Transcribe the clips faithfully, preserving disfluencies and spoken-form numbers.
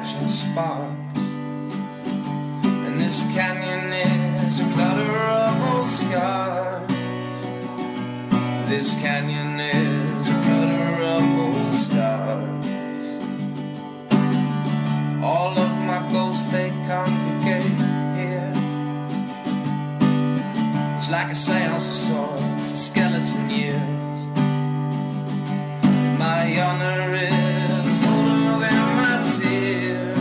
catching sparks, and this canyon is a clutter of old scars. This canyon is a clutter of old stars. All of my ghosts, they congregate here. It's like a seance of sorts, skeleton years. And my honor is older than my tears.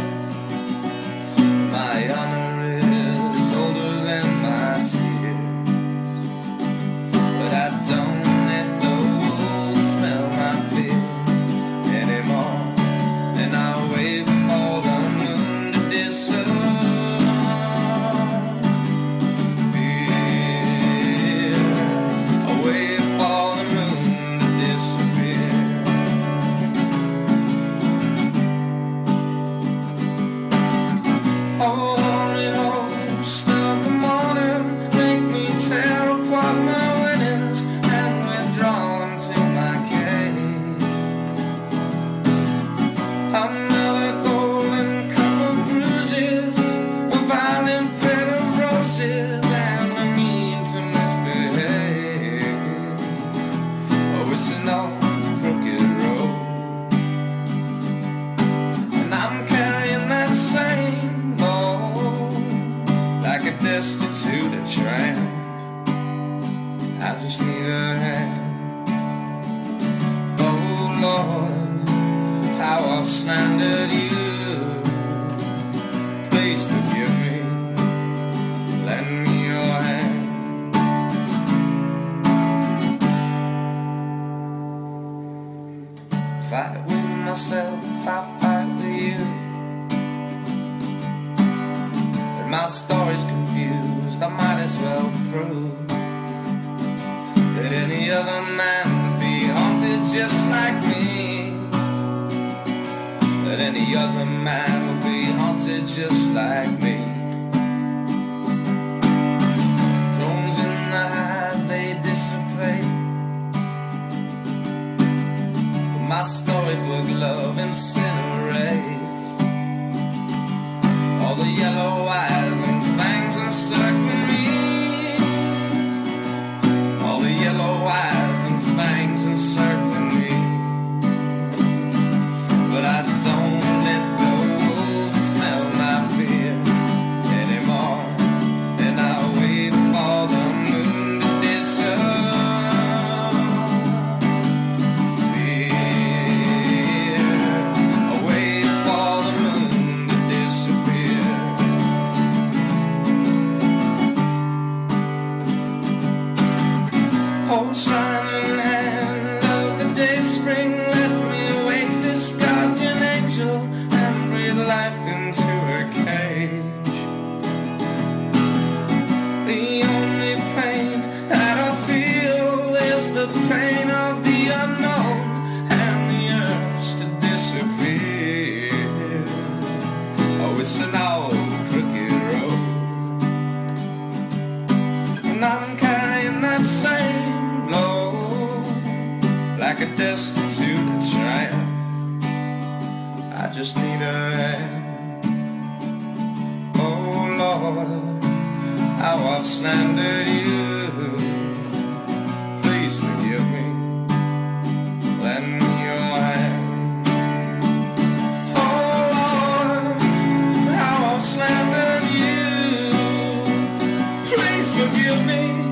My honor is older than my tears. But I don't let those smell my fear anymore. And I wait for the moon to disappear. I wait for the moon to disappear. Oh, hurry home, stop the morning, make me tear apart my winnings and withdraw them to my cave. Another golden cup of bruises, a violent bed of roses, and a mean to misbehave. Oh, it's an old crooked road, and I'm carrying that same load like a destitute tramp. I just need a hand. Oh Lord, how I've slandered you. Please forgive me. Lend me your hand. Fight with myself, I fight with you. But my story's confused, I might as well prove that any other man would be haunted just like me. That any other man would be haunted just like me. Drones in the hive, they dissipate, but my storybook love incinerates. All the yellow eyes and fangs encircle me. All the yellow eyes and fangs encircle me. But I don't let those smell my fear anymore. And I wait for the moon to disappear. I wait for the moon to disappear. Oh, shining hand of the day spring, let me wake this guardian angel and breathe life into her cage. The only pain that I feel is the pain of the unknown and the urge to disappear. Oh, it's an old crooked road, and I'm carrying that same load like a destitute tramp. I just need a hand. Oh Lord, how I've slandered you. Please forgive me. Lend me your hand. Oh Lord, how I've slandered you. Please forgive me.